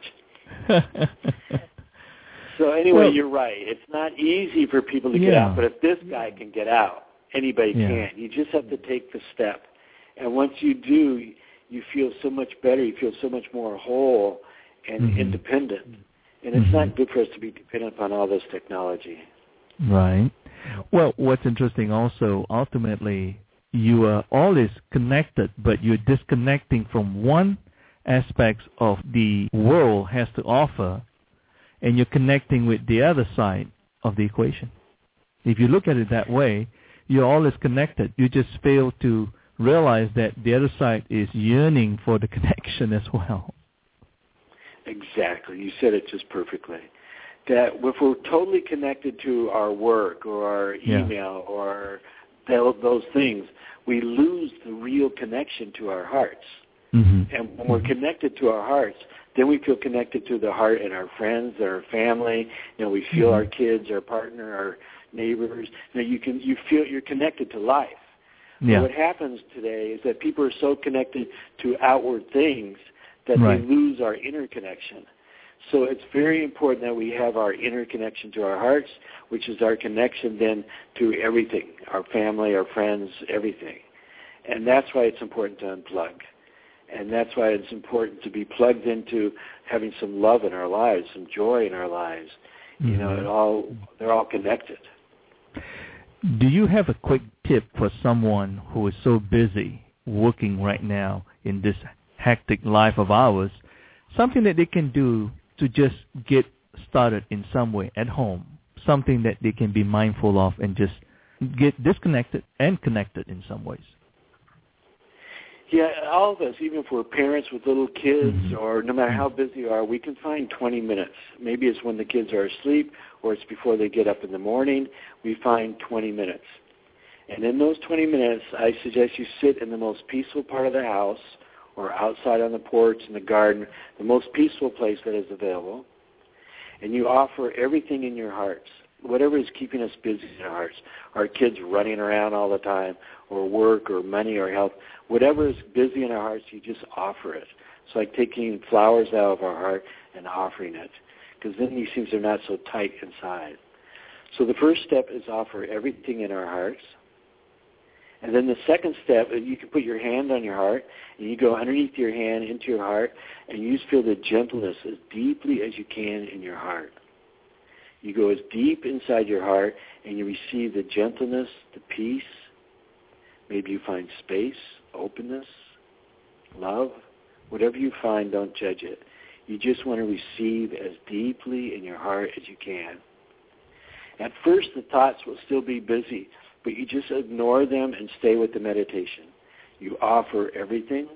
So anyway, you're right. It's not easy for people to get out, but if this guy can get out, anybody can. You just have to take the step. And once you do, you feel so much better. You feel so much more whole and independent. And it's not good for us to be dependent upon all this technology. Right. Well, what's interesting also, ultimately, you are always connected, but you're disconnecting from one aspect of the world has to offer, and you're connecting with the other side of the equation. If you look at it that way, you're always connected. You just fail to realize that the other side is yearning for the connection as well. Exactly. You said it just perfectly. That if we're totally connected to our work or our email or those things, we lose the real connection to our hearts. And when we're connected to our hearts, then we feel connected to the heart and our friends, our family. We feel our kids, our partner, our neighbors. You feel you're connected to life. But what happens today is that people are so connected to outward things that they lose our inner connection. So it's very important that we have our inner connection to our hearts, which is our connection then to everything, our family, our friends, everything. And that's why it's important to unplug. And that's why it's important to be plugged into having some love in our lives, some joy in our lives. You know, they're all connected. Do you have a quick tip for someone who is so busy working right now in this hectic life of ours, something that they can do to just get started in some way at home, something that they can be mindful of and just get disconnected and connected in some ways? Yeah, all of us, even if we're parents with little kids or no matter how busy we are, we can find 20 minutes. Maybe it's when the kids are asleep or it's before they get up in the morning. We find 20 minutes. And in those 20 minutes, I suggest you sit in the most peaceful part of the house or outside on the porch, in the garden, the most peaceful place that is available. And you offer everything in your hearts, whatever is keeping us busy in our hearts, our kids running around all the time, or work, or money, or health, whatever is busy in our hearts, you just offer it. It's like taking flowers out of our heart and offering it, because then these things are not so tight inside. So the first step is offer everything in our hearts. And then the second step, you can put your hand on your heart, and you go underneath your hand into your heart, and you just feel the gentleness as deeply as you can in your heart. You go as deep inside your heart, and you receive the gentleness, the peace. Maybe you find space, openness, love. Whatever you find, don't judge it. You just want to receive as deeply in your heart as you can. At first, the thoughts will still be busy, but you just ignore them and stay with the meditation. You offer everything,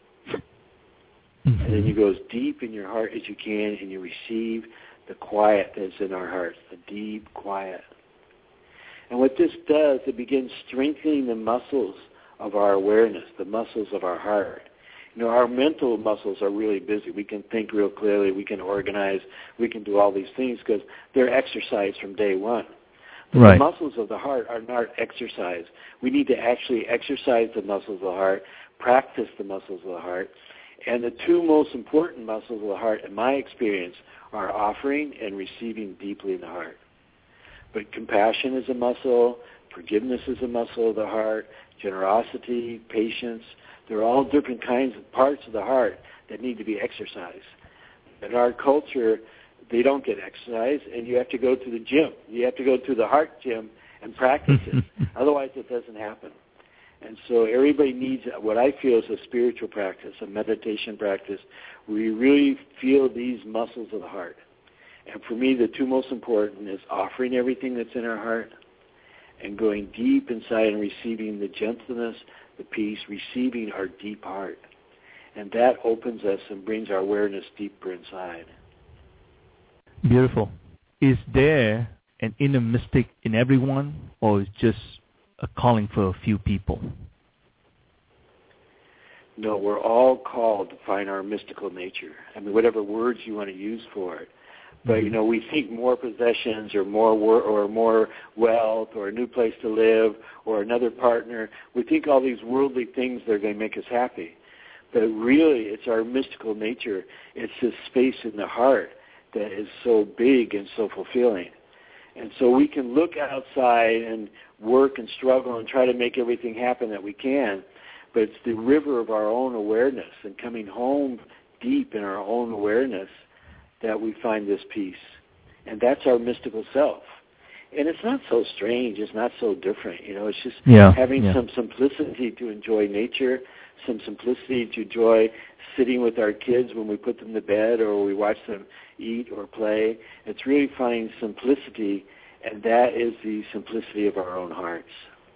and then you go as deep in your heart as you can, and you receive the quiet that's in our hearts, the deep quiet. And what this does, it begins strengthening the muscles of our awareness, the muscles of our heart. You know, our mental muscles are really busy. We can think real clearly. We can organize. We can do all these things because they're exercised from day one. But the muscles of the heart are not exercised. We need to actually exercise the muscles of the heart, practice the muscles of the heart. And the two most important muscles of the heart, in my experience, are offering and receiving deeply in the heart. But compassion is a muscle, forgiveness is a muscle of the heart, generosity, patience, they're all different kinds of parts of the heart that need to be exercised. In our culture, they don't get exercise, and you have to go to the gym. You have to go to the heart gym and practice it. Otherwise, it doesn't happen. And so everybody needs what I feel is a spiritual practice, a meditation practice, where you really feel these muscles of the heart. And for me, the two most important is offering everything that's in our heart and going deep inside and receiving the gentleness, the peace, receiving our deep heart. And that opens us and brings our awareness deeper inside. Beautiful. Is there an inner mystic in everyone, or is just a calling for a few people? No, we're all called to find our mystical nature. I mean, whatever words you want to use for it. But, you know, we think more possessions or more wealth or a new place to live or another partner. We think all these worldly things that are going to make us happy. But really, it's our mystical nature. It's this space in the heart that is so big and so fulfilling. And so we can look outside and work and struggle and try to make everything happen that we can, but it's the river of our own awareness and coming home deep in our own awareness that we find this peace. And that's our mystical self. And it's not so strange. It's not so different. You know, it's just having some simplicity to enjoy nature, some simplicity to enjoy sitting with our kids when we put them to bed or we watch them eat or play. It's really finding simplicity, and that is the simplicity of our own hearts.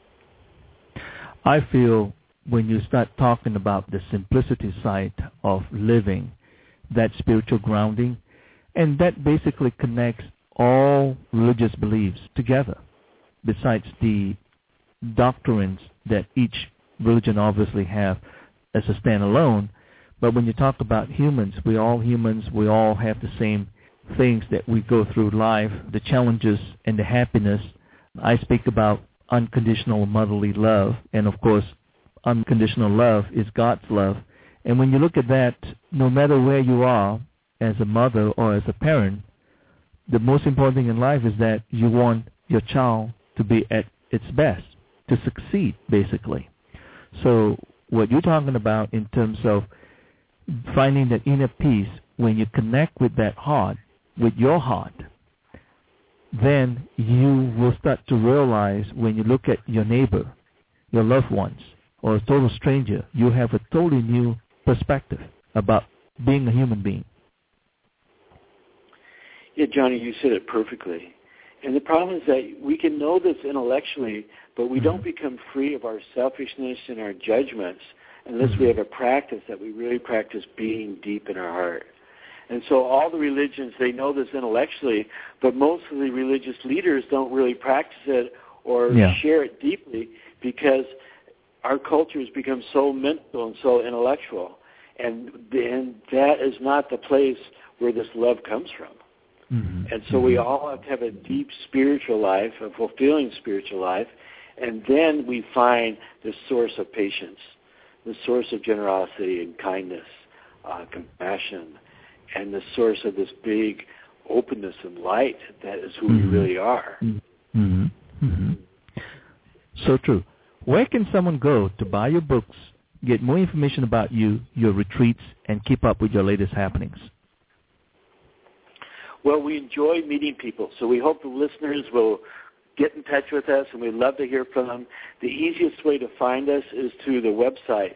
I feel when you start talking about the simplicity side of living, that spiritual grounding, and that basically connects all religious beliefs together, besides the doctrines that each religion obviously have as a standalone. But when you talk about humans, we all have the same things that we go through life, the challenges and the happiness. I speak about unconditional motherly love, and of course, unconditional love is God's love. And when you look at that, no matter where you are, as a mother or as a parent, the most important thing in life is that you want your child to be at its best, to succeed, basically. So what you're talking about in terms of finding that inner peace, when you connect with that heart, with your heart, then you will start to realize when you look at your neighbor, your loved ones, or a total stranger, you have a totally new perspective about being a human being. Yeah, Johnny, you said it perfectly. And the problem is that we can know this intellectually, but we don't become free of our selfishness and our judgments unless we have a practice that we really practice being deep in our heart. And so all the religions, they know this intellectually, but most of the religious leaders don't really practice it or share it deeply because our culture has become so mental and so intellectual. And that is not the place where this love comes from. And so we all have to have a deep spiritual life, a fulfilling spiritual life, and then we find the source of patience, the source of generosity and kindness, compassion, and the source of this big openness and light that is who we really are. So true. Where can someone go to buy your books, get more information about you, your retreats, and keep up with your latest happenings? Well, we enjoy meeting people, so we hope the listeners will get in touch with us, and we'd love to hear from them. The easiest way to find us is through the website,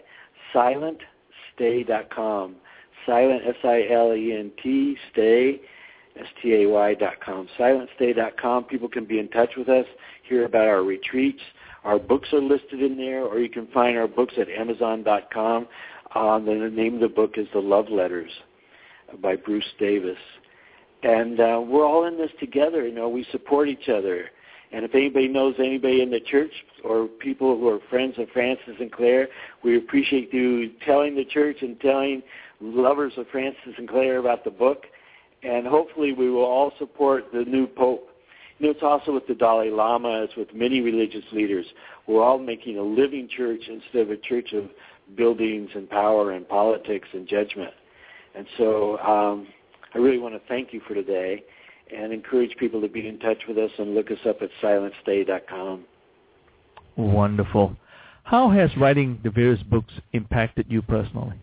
silentstay.com. Silent, S-I-L-E-N-T, stay, S-T-A-Y.com. Silentstay.com. People can be in touch with us, hear about our retreats. Our books are listed in there, or you can find our books at Amazon.com. The name of the book is The Love Letters by Bruce Davis. And we're all in this together. You know, we support each other. And if anybody knows anybody in the church or people who are friends of Francis and Claire, we appreciate you telling the church and telling lovers of Francis and Claire about the book. And hopefully we will all support the new Pope. You know, it's also with the Dalai Lama. It's with many religious leaders. We're all making a living church instead of a church of buildings and power and politics and judgment. And so I really want to thank you for today and encourage people to be in touch with us and look us up at silentstay.com. Wonderful. How has writing the various books impacted you personally?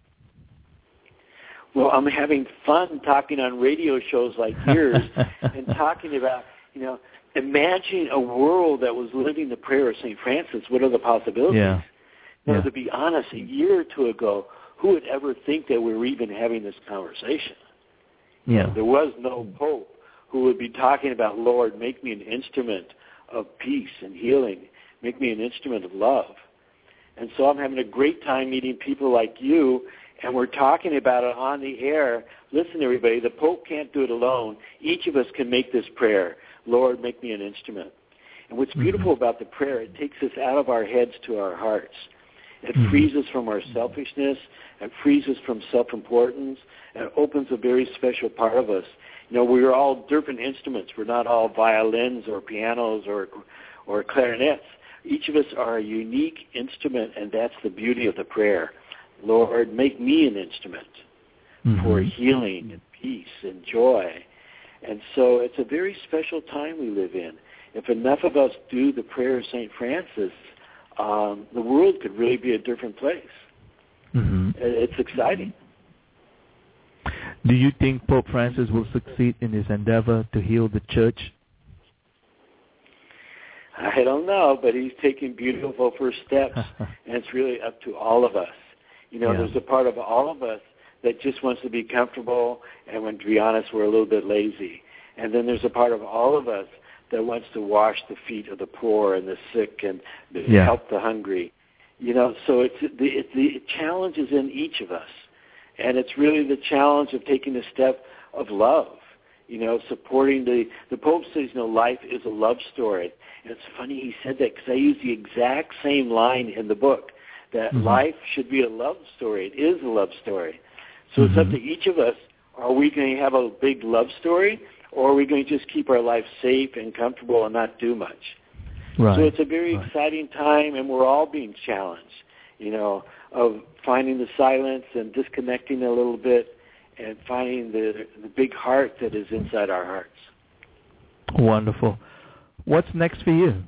Well, I'm having fun talking on radio shows like yours and talking about, you know, imagining a world that was living the prayer of St. Francis. What are the possibilities? Yeah. You know, to be honest, a year or two ago, who would ever think that we were even having this conversation? Yeah. There was no Pope who would be talking about, Lord, make me an instrument of peace and healing. Make me an instrument of love. And so I'm having a great time meeting people like you, and we're talking about it on the air. Listen, everybody, the Pope can't do it alone. Each of us can make this prayer, Lord, make me an instrument. And what's beautiful about the prayer, it takes us out of our heads to our hearts. It frees us from our selfishness. It frees us from self-importance. And it opens a very special part of us. You know, we're all different instruments. We're not all violins or pianos or clarinets. Each of us are a unique instrument, and that's the beauty of the prayer. Lord, make me an instrument for healing and peace and joy. And so it's a very special time we live in. If enough of us do the prayer of St. Francis, the world could really be a different place. It's exciting. Do you think Pope Francis will succeed in his endeavor to heal the church? I don't know, but he's taking beautiful first steps, and it's really up to all of us. You know, there's a part of all of us that just wants to be comfortable, and when to be honest, we're a little bit lazy. And then there's a part of all of us that wants to wash the feet of the poor and the sick and help the hungry. You know, so the challenge is in each of us. And it's really the challenge of taking the step of love, you know, supporting the Pope says, you know, life is a love story. And it's funny he said that because I use the exact same line in the book, that life should be a love story. It is a love story. So it's up to each of us. Are we going to have a big love story, or are we going to just keep our life safe and comfortable and not do much? Right. So it's a very exciting time, and we're all being challenged, you know, of finding the silence and disconnecting a little bit and finding the big heart that is inside our hearts. Wonderful. What's next for you?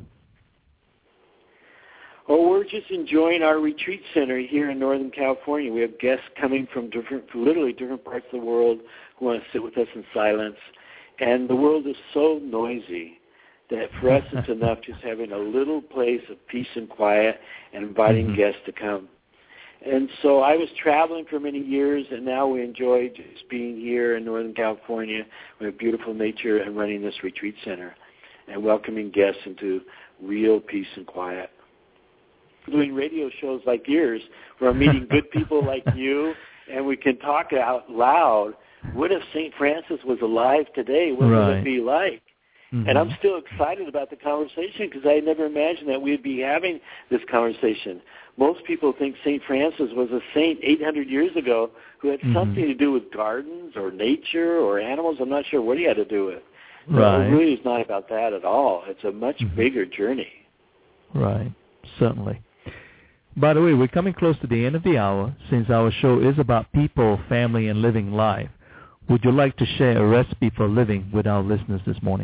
Oh, we're just enjoying our retreat center here in Northern California. We have guests coming from literally different parts of the world who want to sit with us in silence. And the world is so noisy that for us it's enough just having a little place of peace and quiet and inviting guests to come. And so I was traveling for many years, and now we enjoy just being here in Northern California. We have beautiful nature and running this retreat center and welcoming guests into real peace and quiet. Doing radio shows like yours where I'm meeting good people like you, and we can talk out loud. What if St. Francis was alive today? What would it be like? And I'm still excited about the conversation because I never imagined that we'd be having this conversation. Most people think St. Francis was a saint 800 years ago who had something to do with gardens or nature or animals. I'm not sure what he had to do with. Right. It really is not about that at all. It's a much bigger journey. Right, certainly. By the way, we're coming close to the end of the hour. Since our show is about people, family, and living life, would you like to share a recipe for living with our listeners this morning?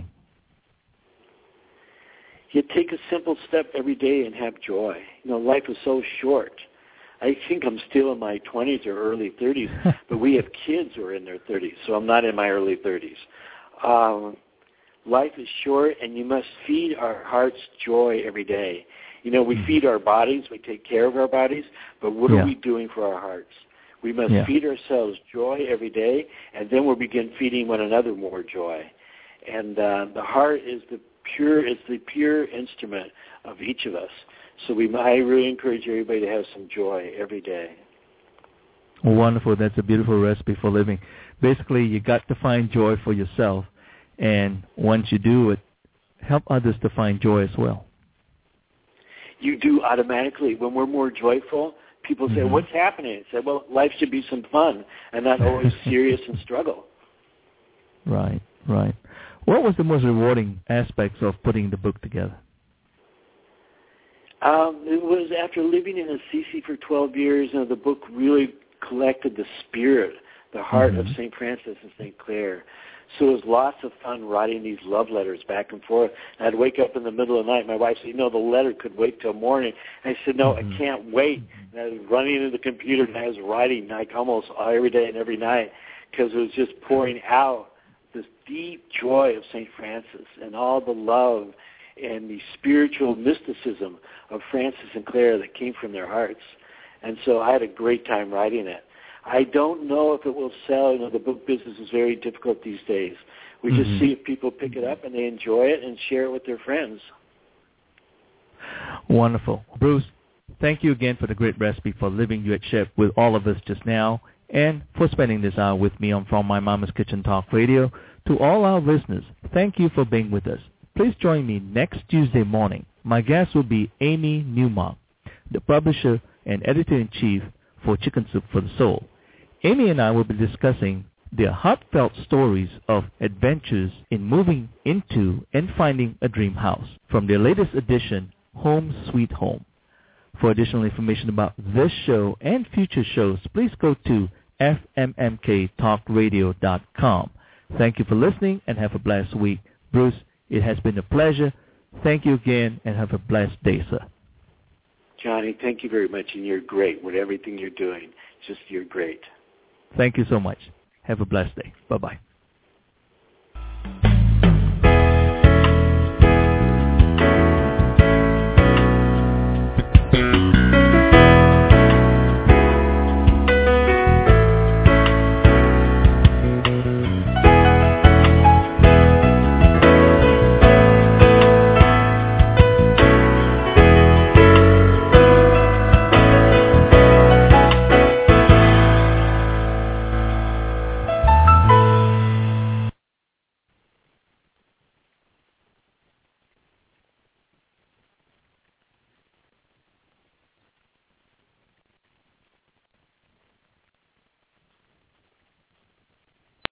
You take a simple step every day and have joy. You know, life is so short. I think I'm still in my 20s or early 30s, but we have kids who are in their 30s, so I'm not in my early 30s. Life is short, and you must feed our hearts joy every day. You know, we feed our bodies, we take care of our bodies, but what are we doing for our hearts? We must feed ourselves joy every day, and then we'll begin feeding one another more joy. And the heart is the pure instrument of each of us. So I really encourage everybody to have some joy every day. Wonderful. That's a beautiful recipe for living. Basically, you got to find joy for yourself, and once you do it, help others to find joy as well. You do automatically. When we're more joyful, people say, what's happening? I say, well, life should be some fun and not always serious and struggle. Right, right. What was the most rewarding aspects of putting the book together? It was after living in Assisi for 12 years, the book really collected the spirit, the heart of St. Francis and St. Clare. So it was lots of fun writing these love letters back and forth. I'd wake up in the middle of the night. My wife said, the letter could wait till morning. I said, no, I can't wait. And I was running into the computer, and I was writing like almost every day and every night because it was just pouring out this deep joy of St. Francis and all the love and the spiritual mysticism of Francis and Clare that came from their hearts. And so I had a great time writing it. I don't know if it will sell. The book business is very difficult these days. We just see if people pick it up and they enjoy it and share it with their friends. Wonderful. Bruce, thank you again for the great recipe for living you had shared with all of us just now and for spending this hour with me on From My Mama's Kitchen Talk Radio. To all our listeners, thank you for being with us. Please join me next Tuesday morning. My guest will be Amy Newmark, the publisher and editor-in-chief for Chicken Soup for the Soul. Amy and I will be discussing their heartfelt stories of adventures in moving into and finding a dream house from their latest edition, Home Sweet Home. For additional information about this show and future shows, please go to fmmktalkradio.com. Thank you for listening and have a blessed week. Bruce, it has been a pleasure. Thank you again and have a blessed day, sir. Johnny, thank you very much, and you're great with everything you're doing. You're great. Thank you so much. Have a blessed day. Bye-bye.